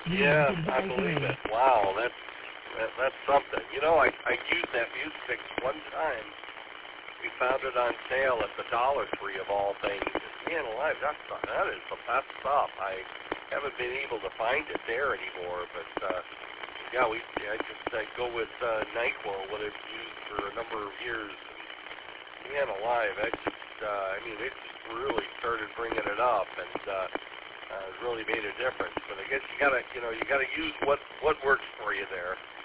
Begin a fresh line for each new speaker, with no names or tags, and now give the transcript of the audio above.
Yeah, I believe it. Wow, that's something. You know, I used that music fix one time. We found it on sale at the Dollar Tree of all things. Man alive, that is the best stuff. I haven't been able to find it there anymore, but yeah, I go with NyQuil, what I've used for a number of years. Man alive, it just really started bringing it up, and really made a difference. But I guess you gotta use what works for you there.